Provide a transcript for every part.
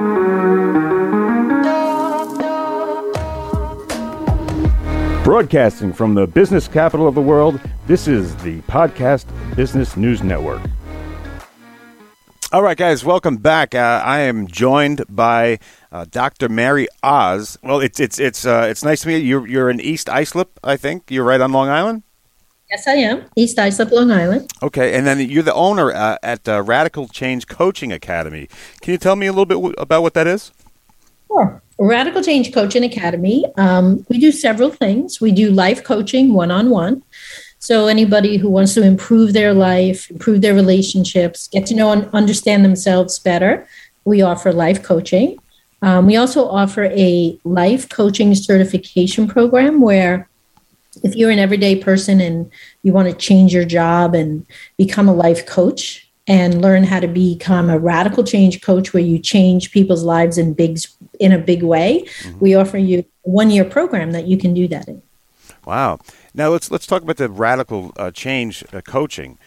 Broadcasting from the business capital of the world, this is the Podcast Business News Network. All right, guys, welcome back. I am joined by Dr. Mary Oz. Well, it's nice to meet you. You're in East Islip, I think. You're right on Long Island? Yes, I am. East Islip, Long Island. Okay, and then you're the owner at Radical Change Coaching Academy. Can you tell me a little bit about what that is? Sure. Radical Change Coaching Academy. We do several things. We do life coaching one-on-one. So anybody who wants to improve their life, improve their relationships, get to know and understand themselves better, we offer life coaching. We also offer a life coaching certification program where if you're an everyday person and you want to change your job and become a life coach and learn how to become a radical change coach where you change people's lives in a big way, we offer you a 1-year program that you can do that in. Wow. Now let's talk about the radical change coaching.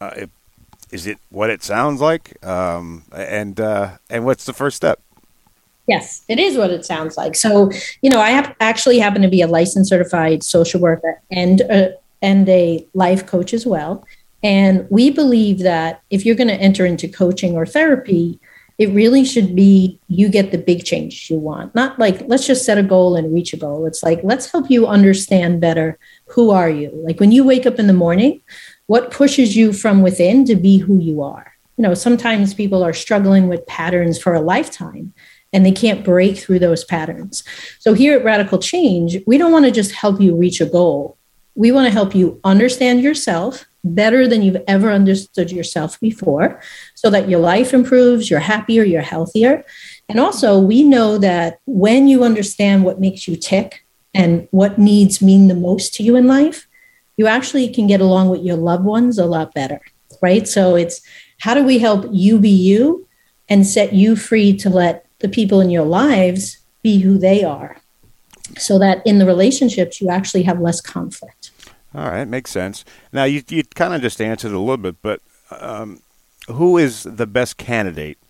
Is it what it sounds like? And what's the first step? Yes, it is what it sounds like. So, I actually happen to be a licensed certified social worker and a life coach as well. And we believe that if you're going to enter into coaching or therapy, it really should be you get the big change you want. Not like, let's just set a goal and reach a goal. It's like, let's help you understand better, who are you? Like when you wake up in the morning, what pushes you from within to be who you are? Sometimes people are struggling with patterns for a lifetime and they can't break through those patterns. So here at Radical Change, we don't want to just help you reach a goal. We want to help you understand yourself better than you've ever understood yourself before so that your life improves, you're happier, you're healthier. And also, we know that when you understand what makes you tick and what needs mean the most to you in life, you actually can get along with your loved ones a lot better, right? So it's how do we help you be you and set you free to let the people in your lives be who they are so that in the relationships, you actually have less conflict. All right, makes sense. Now, you kind of just answered it a little bit, but who is the best candidate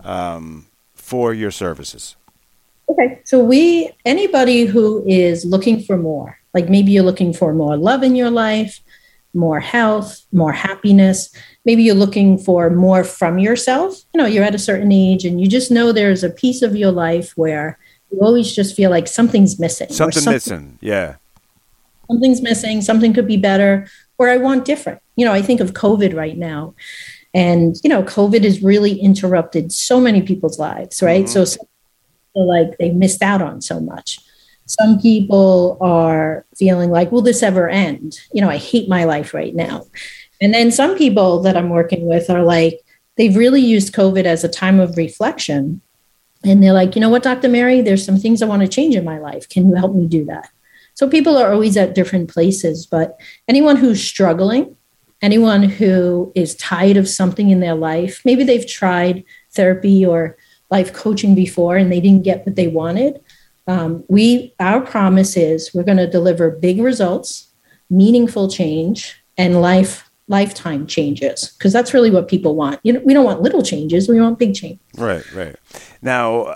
for your services? Okay, so anybody who is looking for more, like maybe you're looking for more love in your life, more health, more happiness. Maybe you're looking for more from yourself. You're at a certain age and you just know there's a piece of your life where you always just feel like something's missing. Something missing, yeah. Something's missing, something could be better, or I want different. I think of COVID right now. And, COVID has really interrupted so many people's lives, right? Mm-hmm. So some people feel like they missed out on so much. Some people are feeling like, will this ever end? I hate my life right now. And then some people that I'm working with are like, they've really used COVID as a time of reflection. And they're like, you know what, Dr. Mary, there's some things I want to change in my life. Can you help me do that? So people are always at different places, but anyone who's struggling, anyone who is tired of something in their life, maybe they've tried therapy or life coaching before and they didn't get what they wanted. Our promise is we're going to deliver big results, meaningful change, and lifetime changes, because that's really what people want. We don't want little changes. We want big change. Right. Now,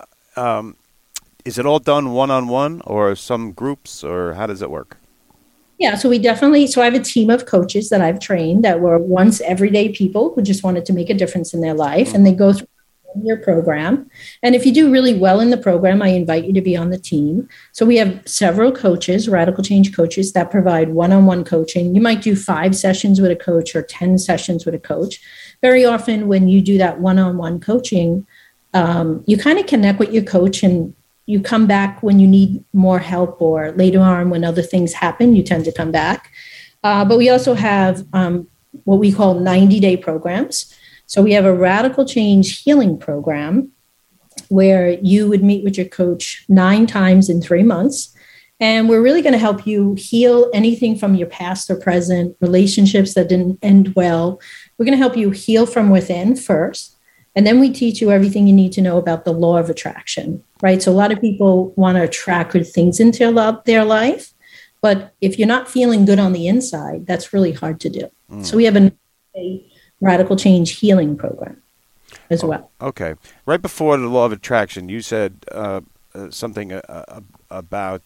is it all done one-on-one or some groups, or how does it work? Yeah, so I have a team of coaches that I've trained that were once everyday people who just wanted to make a difference in their life. Mm-hmm. And they go through your program. And if you do really well in the program, I invite you to be on the team. So we have several coaches, Radical Change coaches, that provide one-on-one coaching. You might do 5 sessions with a coach or 10 sessions with a coach. Very often when you do that one-on-one coaching, you kind of connect with your coach and you come back when you need more help, or later on when other things happen, you tend to come back. But we also have what we call 90-day programs. So we have a Radical Change healing program where you would meet with your coach 9 times in 3 months. And we're really going to help you heal anything from your past or present, relationships that didn't end well. We're going to help you heal from within first. And then we teach you everything you need to know about the law of attraction, right? So a lot of people want to attract good things into their life. But if you're not feeling good on the inside, that's really hard to do. So we have a Radical Change healing program. as well. Okay. Right before the law of attraction, you said something about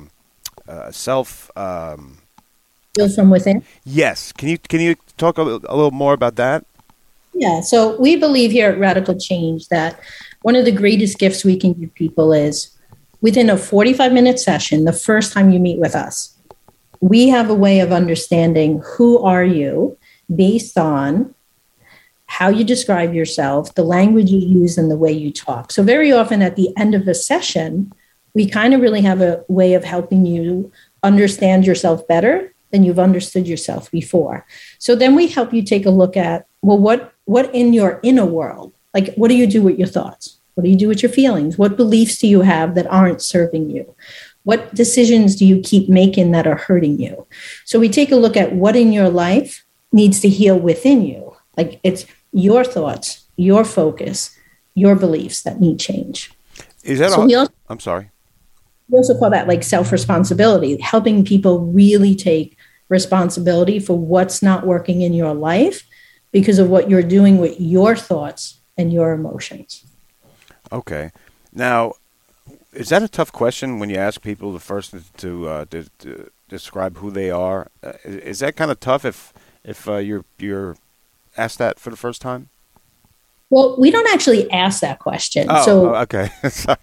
self. Feel from within. Yes. Can you talk a little more about that? Yeah. So we believe here at Radical Change that one of the greatest gifts we can give people is within a 45-minute session, the first time you meet with us, we have a way of understanding who are you based on how you describe yourself, the language you use, and the way you talk. So very often at the end of a session, we kind of really have a way of helping you understand yourself better than you've understood yourself before. So then we help you take a look at, well, what in your inner world, like what do you do with your thoughts? What do you do with your feelings? What beliefs do you have that aren't serving you? What decisions do you keep making that are hurting you? So we take a look at what in your life needs to heal within you. Like it's your thoughts, your focus, your beliefs that need change. Is that so all? I'm sorry. We also call that like self-responsibility, helping people really take responsibility for what's not working in your life because of what you're doing with your thoughts and your emotions. Okay. Now, is that a tough question when you ask people the first to describe who they are? Is that kind of tough if you're asked that for the first time? Well, we don't actually ask that question. Okay. Sorry.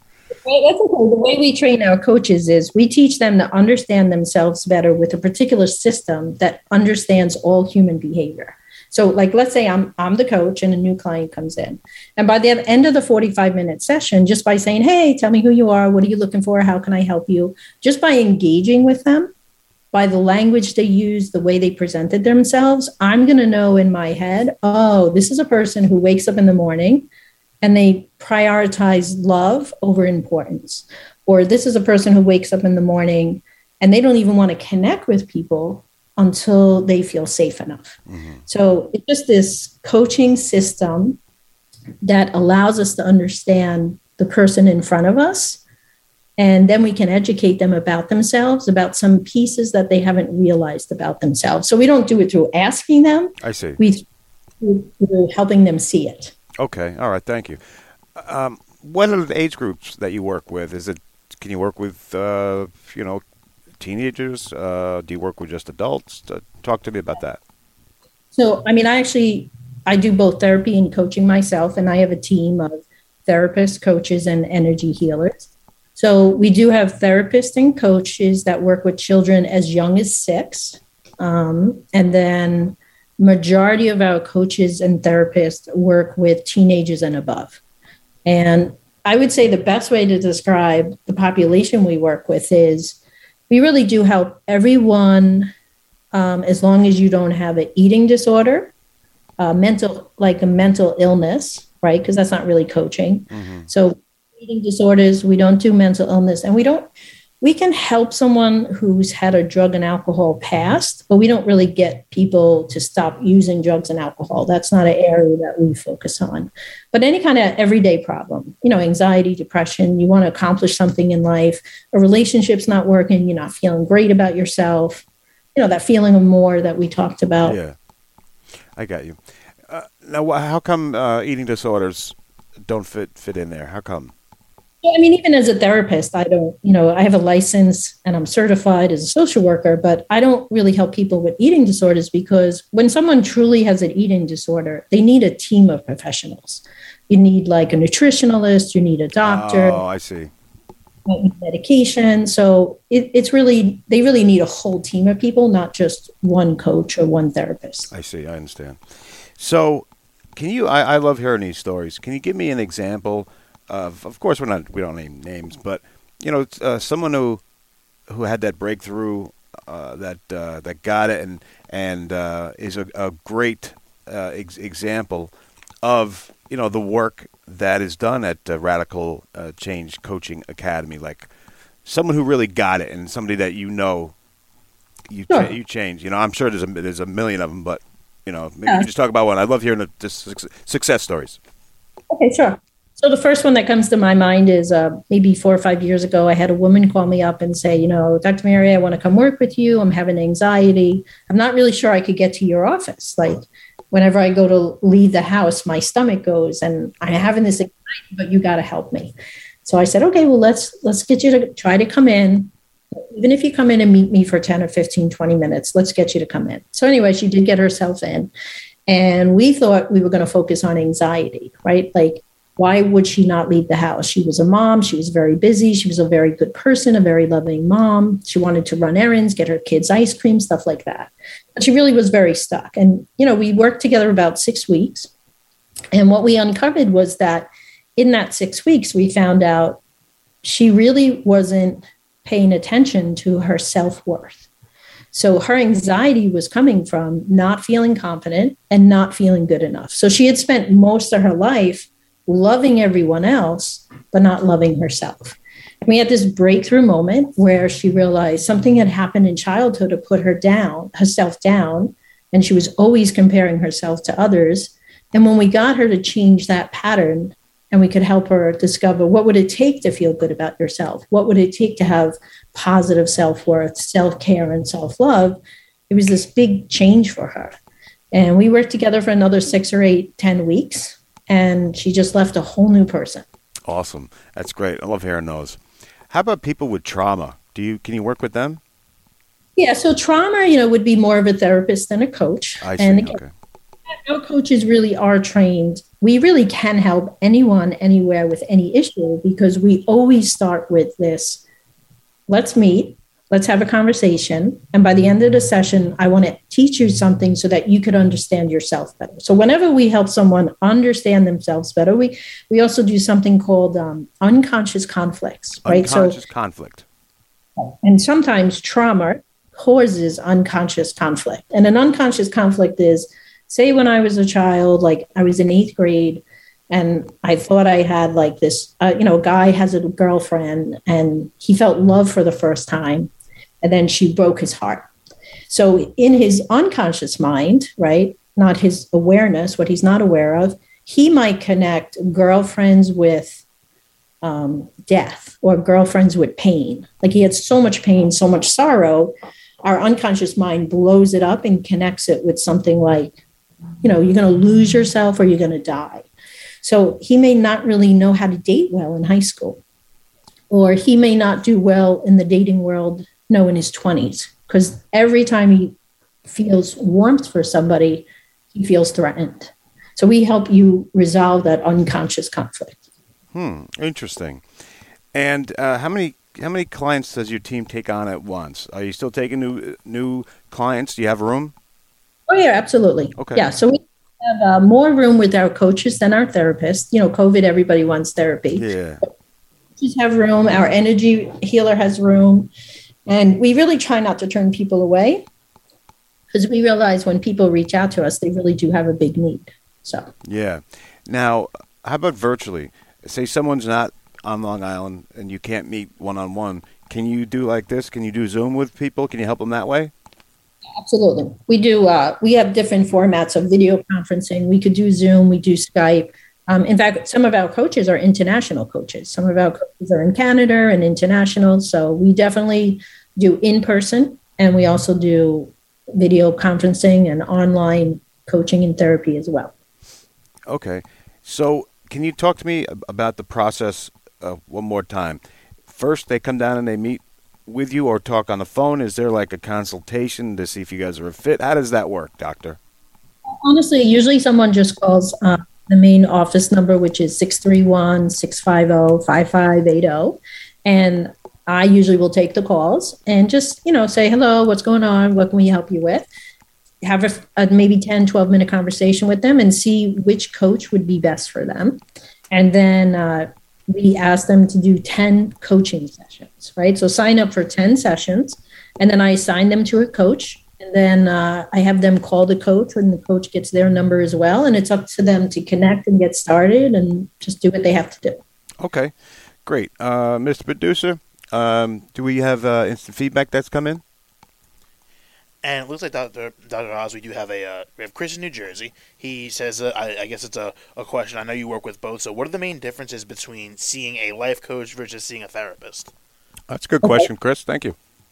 That's okay. The way we train our coaches is we teach them to understand themselves better with a particular system that understands all human behavior. So like, let's say I'm the coach and a new client comes in. And by the end of the 45-minute session, just by saying, hey, tell me who you are. What are you looking for? How can I help you? Just by engaging with them, by the language they use, the way they presented themselves, I'm going to know in my head, oh, this is a person who wakes up in the morning and they prioritize love over importance. Or this is a person who wakes up in the morning and they don't even want to connect with people until they feel safe enough. Mm-hmm. So it's just this coaching system that allows us to understand the person in front of us. And then we can educate them about themselves, about some pieces that they haven't realized about themselves. So we don't do it through asking them. I see. We're helping them see it. Okay. All right. Thank you. What are the age groups that you work with? Can you work with, teenagers? Do you work with just adults? Talk to me about that. So, I do both therapy and coaching myself, and I have a team of therapists, coaches, and energy healers. So we do have therapists and coaches that work with children as young as 6. And then majority of our coaches and therapists work with teenagers and above. And I would say the best way to describe the population we work with is we really do help everyone as long as you don't have an eating disorder, a mental illness, right? Because that's not really coaching. Mm-hmm. So eating disorders, we don't do mental illness, and we can help someone who's had a drug and alcohol past, but we don't really get people to stop using drugs and alcohol. That's not an area that we focus on. But any kind of everyday problem, anxiety, depression, you want to accomplish something in life, a relationship's not working, you're not feeling great about yourself, that feeling of more that we talked about. Yeah, I got you. Now, how come eating disorders don't fit in there? How come? Yeah, even as a therapist, I don't, I have a license and I'm certified as a social worker, but I don't really help people with eating disorders because when someone truly has an eating disorder, they need a team of professionals. You need like a nutritionalist, you need a doctor. Oh, I see. Medication. So they really need a whole team of people, not just one coach or one therapist. I see. I understand. So can you, I love hearing these stories. Can you give me an example of course we don't name names, but someone who had that breakthrough, that got it and is a great example of the work that is done at Radical Change Coaching Academy, like someone who really got it and somebody that you change. I'm sure there's a million of them, but maybe you can just talk about one. I love hearing the success stories. Okay, sure. So the first one that comes to my mind is maybe 4 or 5 years ago, I had a woman call me up and say, Dr. Mary, I want to come work with you. I'm having anxiety. I'm not really sure I could get to your office. Like, whenever I go to leave the house, my stomach goes and I'm having this anxiety, but you got to help me. So I said, okay, well, let's get you to try to come in. Even if you come in and meet me for 10 or 15, 20 minutes, let's get you to come in. So anyway, she did get herself in. And we thought we were going to focus on anxiety, right? Like, why would she not leave the house? She was a mom. She was very busy. She was a very good person, a very loving mom. She wanted to run errands, get her kids ice cream, stuff like that. But she really was very stuck. And, we worked together about 6 weeks. And what we uncovered was that in that 6 weeks, we found out she really wasn't paying attention to her self-worth. So her anxiety was coming from not feeling confident and not feeling good enough. So she had spent most of her life loving everyone else, but not loving herself. We had this breakthrough moment where she realized something had happened in childhood to put herself down, and she was always comparing herself to others. And when we got her to change that pattern, and we could help her discover what would it take to feel good about yourself? What would it take to have positive self-worth, self-care, and self-love? It was this big change for her. And we worked together for another 6 or 8, 10 weeks, and she just left a whole new person. Awesome. That's great. I love hearing those. How about people with trauma? Can you work with them? Yeah, so trauma, would be more of a therapist than a coach. I see. And again, okay. Our coaches really are trained. We really can help anyone, anywhere with any issue, because we always start with this: let's meet, let's have a conversation. And by the end of the session, I want to teach you something so that you could understand yourself better. So whenever we help someone understand themselves better, we also do something called unconscious conflicts, right? Unconscious conflict. And sometimes trauma causes unconscious conflict. And an unconscious conflict is, say when I was a child, like I was in 8th grade, and I thought I had like this, a guy has a girlfriend and he felt love for the first time, and then she broke his heart. So in his unconscious mind, right, not his awareness, what he's not aware of, he might connect girlfriends with death or girlfriends with pain. Like he had so much pain, so much sorrow, our unconscious mind blows it up and connects it with something like, you're going to lose yourself or you're going to die. So he may not really know how to date well in high school, or he may not do well in the dating world, in his 20s, because every time he feels warmth for somebody, he feels threatened. So we help you resolve that unconscious conflict. Interesting. And how many clients does your team take on at once? Are you still taking new clients? Do you have room? Oh, yeah, absolutely. Okay. Yeah, so we have more room with our coaches than our therapists. COVID, everybody wants therapy. Yeah. Coaches have room. Our energy healer has room. And we really try not to turn people away, because we realize when people reach out to us, they really do have a big need. So. Yeah. Now, how about virtually? Say someone's not on Long Island and you can't meet one-on-one. Can you do like this? Can you do Zoom with people? Can you help them that way? Absolutely. We do. We have different formats of video conferencing. We could do Zoom. We do Skype. In fact, some of our coaches are international coaches. Some of our coaches are in Canada and international. So we definitely do in person, and we also do video conferencing and online coaching and therapy as well. Okay. So can you talk to me about the process one more time? First, they come down and they meet with you or talk on the phone? Is there like a consultation to see if you guys are a fit? How does that work, doctor? Honestly, usually someone just calls the main office number, which is 631-650-5580. And I usually will take the calls and just, say, hello, what's going on? What can we help you with? Have a maybe 10, 12-minute conversation with them and see which coach would be best for them. And then we ask them to do 10 coaching sessions, right? So sign up for 10 sessions, and then I assign them to a coach. And then I have them call the coach when the coach gets their number as well. And it's up to them to connect and get started and just do what they have to do. Okay, great. Mr. Producer, do we have instant feedback that's come in? And it looks like Dr. Oz, we have Chris in New Jersey. He says, I guess it's a question. I know you work with both. So what are the main differences between seeing a life coach versus seeing a therapist? That's a good question, Chris. Thank you.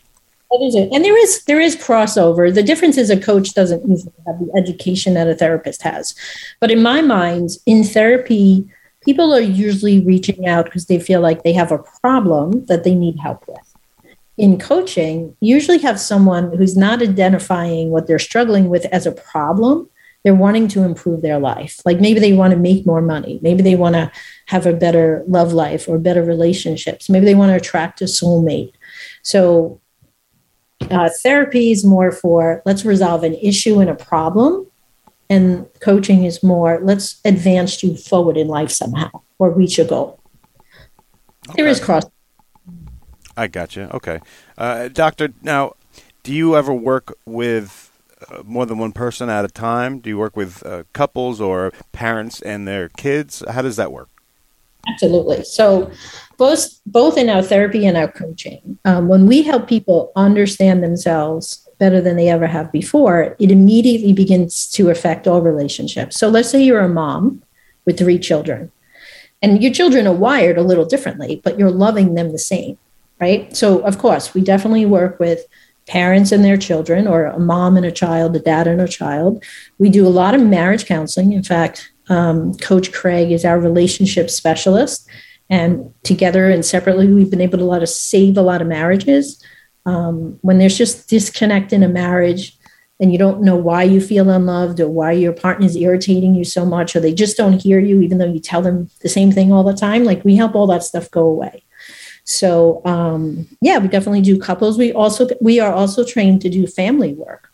That is it. And there is crossover. The difference is a coach doesn't usually have the education that a therapist has. But in my mind, in therapy, people are usually reaching out because they feel like they have a problem that they need help with. In coaching, you usually have someone who's not identifying what they're struggling with as a problem. They're wanting to improve their life. Like maybe they want to make more money. Maybe they want to have a better love life or better relationships. Maybe they want to attract a soulmate. So therapy is more for let's resolve an issue and a problem. And coaching is more let's advance you forward in life somehow or reach a goal. Okay. There is cross. I gotcha. Okay. Doctor, now, do you ever work with more than one person at a time? Do you work with couples or parents and their kids? How does that work? Absolutely. So both in our therapy and our coaching, when we help people understand themselves better than they ever have before, it immediately begins to affect all relationships. So let's say you're a mom with 3 children, and your children are wired a little differently, but you're loving them the same. Right. So, of course, we definitely work with parents and their children, or a mom and a child, a dad and a child. We do a lot of marriage counseling. In fact, Coach Craig is our relationship specialist. And together and separately, we've been able to save a lot of marriages. When there's just disconnect in a marriage and you don't know why you feel unloved or why your partner is irritating you so much, or they just don't hear you, even though you tell them the same thing all the time, like we help all that stuff go away. So, we definitely do couples. We are also trained to do family work.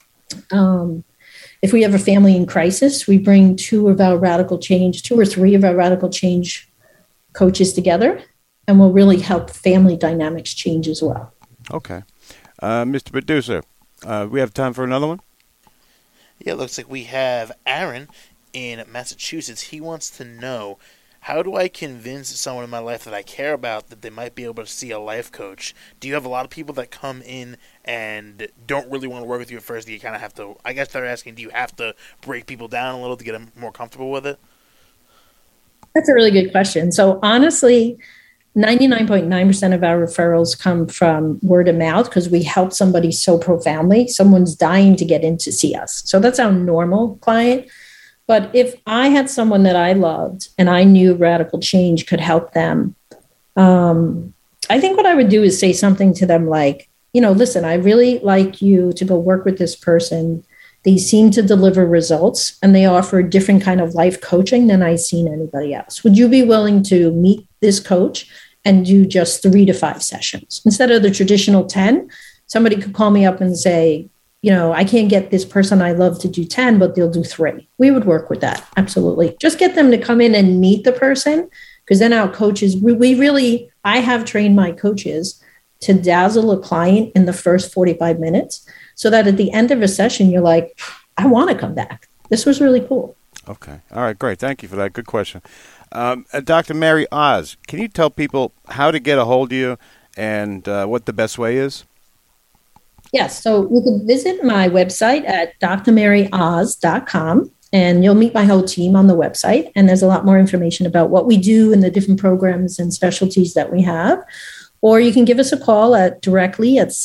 If we have a family in crisis, we bring 2 or 3 of our radical change coaches together, and we'll really help family dynamics change as well. Okay. Mr. Producer, we have time for another one? Yeah, it looks like we have Aaron in Massachusetts. He wants to know, how do I convince someone in my life that I care about that they might be able to see a life coach? Do you have a lot of people that come in and don't really want to work with you at first? Do you kind of have to, I guess they're asking, do you have to break people down a little to get them more comfortable with it? That's a really good question. So honestly, 99.9% of our referrals come from word of mouth because we help somebody so profoundly. Someone's dying to get in to see us. So that's our normal client. But if I had someone that I loved and I knew radical change could help them, I think what I would do is say something to them like, listen, I really like you to go work with this person. They seem to deliver results and they offer a different kind of life coaching than I've seen anybody else. Would you be willing to meet this coach and do just 3 to 5 sessions? Instead of the traditional 10, somebody could call me up and say, I can't get this person I love to do 10, but they'll do 3. We would work with that. Absolutely. Just get them to come in and meet the person, because then our coaches, I have trained my coaches to dazzle a client in the first 45 minutes so that at the end of a session, you're like, I want to come back. This was really cool. Okay. All right. Great. Thank you for that. Good question. Dr. Mary Oz, can you tell people how to get a hold of you and what the best way is? Yes, so you can visit my website at drmaryoz.com, and you'll meet my whole team on the website. And there's a lot more information about what we do and the different programs and specialties that we have. Or you can give us a call directly at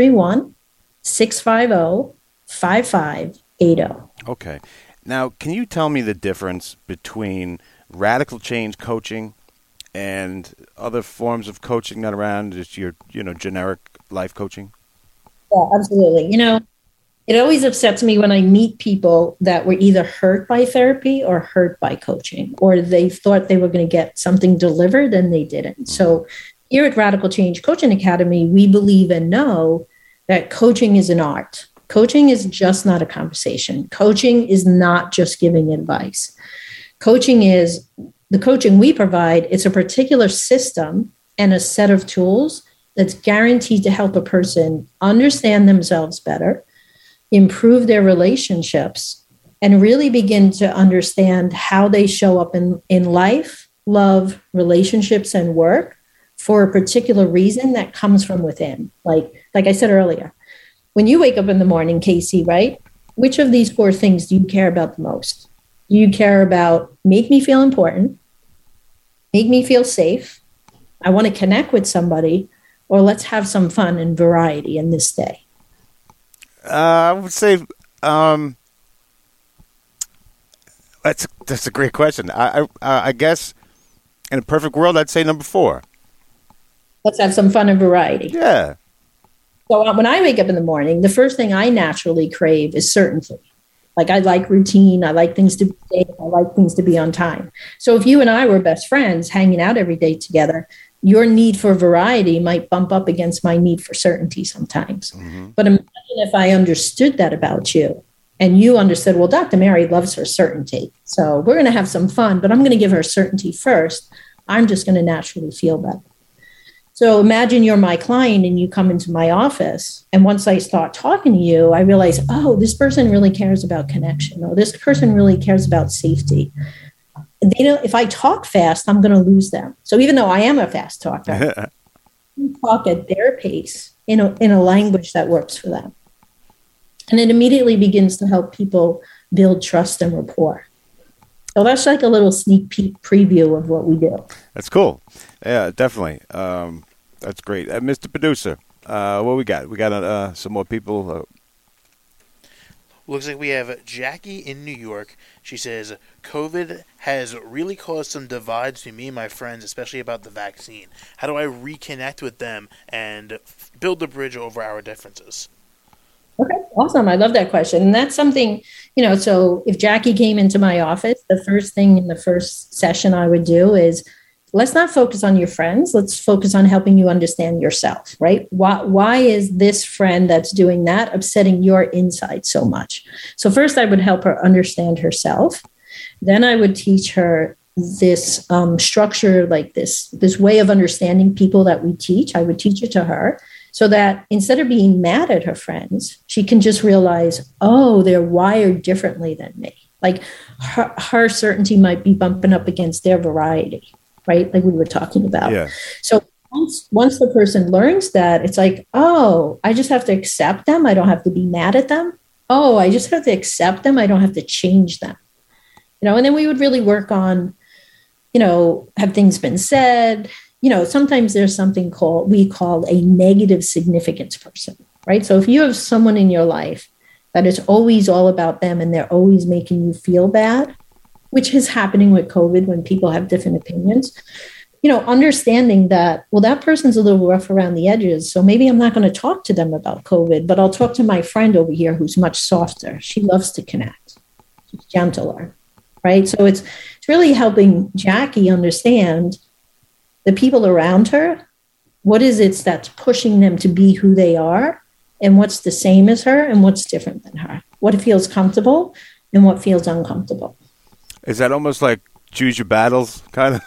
631-650-5580. Okay. Now, can you tell me the difference between radical change coaching and other forms of coaching that are around, just your generic life coaching? Yeah, absolutely. It always upsets me when I meet people that were either hurt by therapy or hurt by coaching, or they thought they were going to get something delivered and they didn't. Mm-hmm. So here at Radical Change Coaching Academy, we believe and know that coaching is an art. Coaching is just not a conversation. Coaching is not just giving advice. Coaching is the coaching we provide. It's a particular system and a set of tools that's guaranteed to help a person understand themselves better, improve their relationships, and really begin to understand how they show up in life, love, relationships, and work for a particular reason that comes from within. Like I said earlier, when you wake up in the morning, Casey, right? Which of these 4 things do you care about the most? Do you care about make me feel important, make me feel safe, I want to connect with somebody, or let's have some fun and variety in this day? I would say that's a great question. I guess in a perfect world, I'd say number 4. Let's have some fun and variety. Yeah. So when I wake up in the morning, the first thing I naturally crave is certainty. Like I like routine. I like things to be safe. I like things to be on time. So if you and I were best friends hanging out every day together, your need for variety might bump up against my need for certainty sometimes. Mm-hmm. But imagine if I understood that about you and you understood, well, Dr. Mary loves her certainty. So we're going to have some fun, but I'm going to give her certainty first. I'm just going to naturally feel better. So imagine you're my client and you come into my office. And once I start talking to you, I realize, oh, this person really cares about connection. Or this person really cares about safety. They know if I talk fast, I'm going to lose them. So even though I am a fast talker, I talk at their pace in a language that works for them. And it immediately begins to help people build trust and rapport. So that's like a little sneak peek preview of what we do. That's cool. Yeah, definitely. That's great. Mr. Producer, what we got? We got some more people. Looks like we have Jackie in New York. She says, COVID has really caused some divides between me and my friends, especially about the vaccine. How do I reconnect with them and build a bridge over our differences? Okay, awesome. I love that question. And that's something, so if Jackie came into my office, the first thing in the first session I would do is, let's not focus on your friends. Let's focus on helping you understand yourself, right? Why is this friend that's doing that upsetting your inside so much? So first I would help her understand herself. Then I would teach her this structure, like this way of understanding people that we teach. I would teach it to her so that instead of being mad at her friends, she can just realize, oh, they're wired differently than me. Like her certainty might be bumping up against their variety, right? Like we were talking about. Yeah. So once the person learns that, it's like, oh, I just have to accept them. I don't have to be mad at them. Oh, I just have to accept them. I don't have to change them. And then we would really work on, have things been said? Sometimes there's something we call a negative significance person, right? So if you have someone in your life that is always all about them and they're always making you feel bad, which is happening with COVID when people have different opinions, understanding that, well, that person's a little rough around the edges. So maybe I'm not going to talk to them about COVID, but I'll talk to my friend over here who's much softer. She loves to connect. She's gentler, right? So it's really helping Jackie understand the people around her. What is it that's pushing them to be who they are? And what's the same as her and what's different than her? What feels comfortable and what feels uncomfortable? Is that almost like choose your battles, kind of?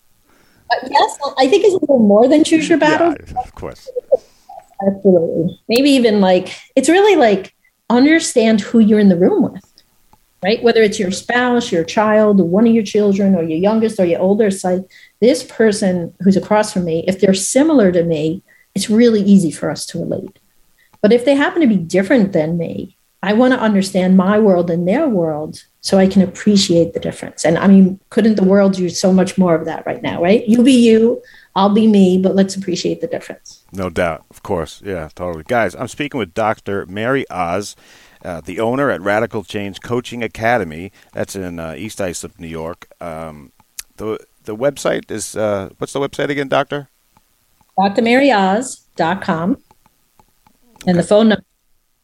Yes, I think it's a little more than choose your battles. Yeah, of course. Absolutely. Maybe even it's really understand who you're in the room with, right? Whether it's your spouse, your child, or one of your children, or your youngest or your older side, this person who's across from me, if they're similar to me, it's really easy for us to relate. But if they happen to be different than me, I want to understand my world and their world so I can appreciate the difference. And couldn't the world use so much more of that right now, right? You be you, I'll be me, but let's appreciate the difference. No doubt. Of course. Yeah, totally. Guys, I'm speaking with Dr. Mary Oz, the owner at Radical Change Coaching Academy. That's in East Islip, New York. The website is, what's the website again, Doctor? drmaryoz.com. And the phone number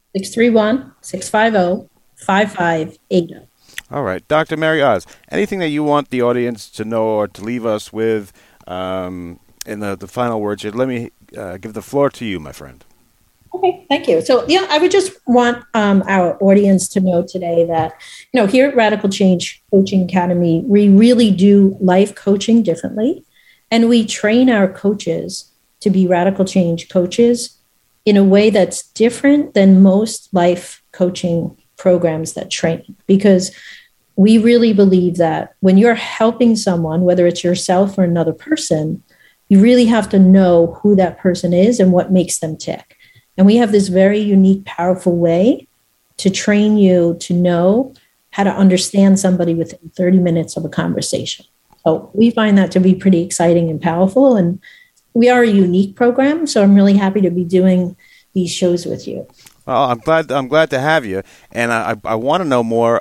631-650-5580. All right. Dr. Mary Oz, anything that you want the audience to know or to leave us with in the final words here? Let me give the floor to you, my friend. Okay, thank you. So, I would just want our audience to know today that, here at Radical Change Coaching Academy, we really do life coaching differently. And we train our coaches to be radical change coaches in a way that's different than most life coaching programs that train, because we really believe that when you're helping someone, whether it's yourself or another person, you really have to know who that person is and what makes them tick. And we have this very unique, powerful way to train you to know how to understand somebody within 30 minutes of a conversation. So we find that to be pretty exciting and powerful. And we are a unique program, so I'm really happy to be doing these shows with you. Well, I'm glad to have you, and I want to know more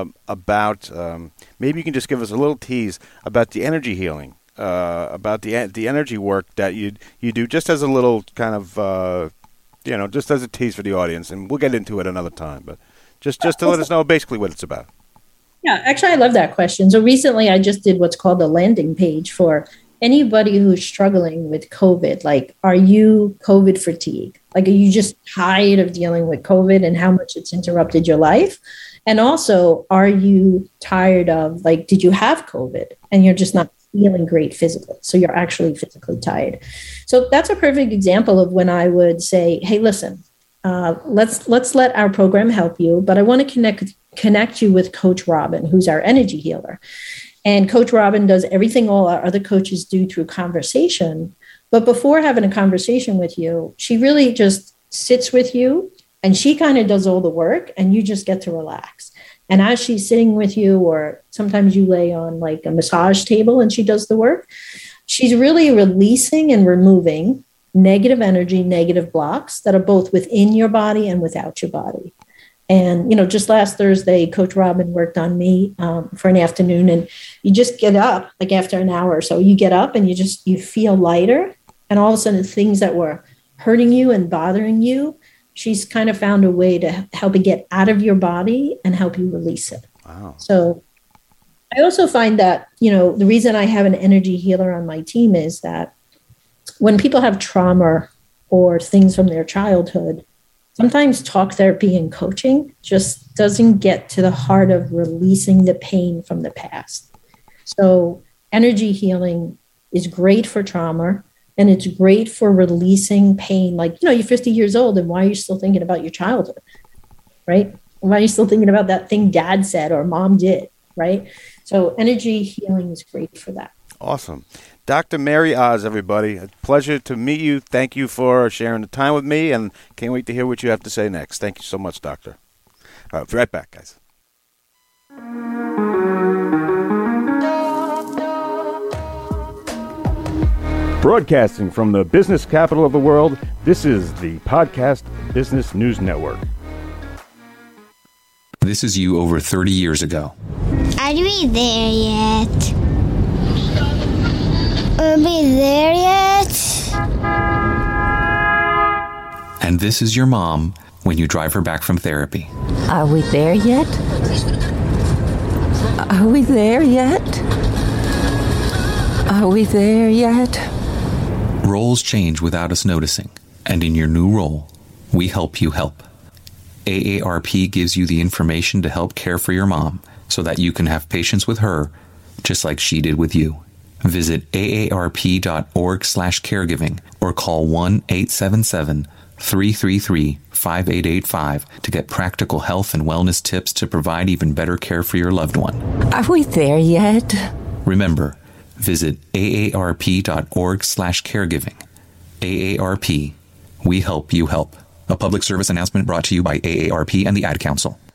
about. Maybe you can just give us a little tease about the energy healing, about the energy work that you do, just as a little kind of just as a tease for the audience, and we'll get into it another time. But just to let us know basically what it's about. Yeah, actually, I love that question. So recently, I just did what's called a landing page for anybody who's struggling with COVID. Like, are you COVID fatigued? Like, are you just tired of dealing with COVID and how much it's interrupted your life? And also, are you tired of, like, did you have COVID and you're just not feeling great physically? So you're actually physically tired. So that's a perfect example of when I would say, hey, listen, let's let our program help you, but I want to connect you with Coach Robin, who's our energy healer. And Coach Robin does everything all our other coaches do through conversation. But before having a conversation with you, she really just sits with you and she kind of does all the work and you just get to relax. And as she's sitting with you, or sometimes you lay on like a massage table and she does the work, she's really releasing and removing negative energy, negative blocks that are both within your body and without your body. And, just last Thursday, Coach Robin worked on me for an afternoon, and you just get up, like after an hour or so, you get up and you feel lighter. And all of a sudden, the things that were hurting you and bothering you, she's kind of found a way to help it get out of your body and help you release it. Wow. So I also find that, the reason I have an energy healer on my team is that when people have trauma or things from their childhood, sometimes talk therapy and coaching just doesn't get to the heart of releasing the pain from the past. So energy healing is great for trauma, and it's great for releasing pain. Like, you're 50 years old, and why are you still thinking about your childhood, right? Why are you still thinking about that thing dad said or mom did, right? So energy healing is great for that. Awesome. Dr. Mary Oz, everybody. A pleasure to meet you. Thank you for sharing the time with me, and can't wait to hear what you have to say next. Thank you so much, Doctor. All right, be right back, guys. Broadcasting from the business capital of the world, this is the Podcast Business News Network. This is you over 30 years ago. Are we there yet? Are we there yet? And this is your mom when you drive her back from therapy. Are we there yet? Are we there yet? Are we there yet? Roles change without us noticing, and in your new role, we help you help. AARP gives you the information to help care for your mom so that you can have patience with her just like she did with you. Visit aarp.org/caregiving or call 1-877-333-5885 to get practical health and wellness tips to provide even better care for your loved one. Are we there yet? Remember, visit aarp.org/caregiving. AARP, we help you help. A public service announcement brought to you by AARP and the Ad Council.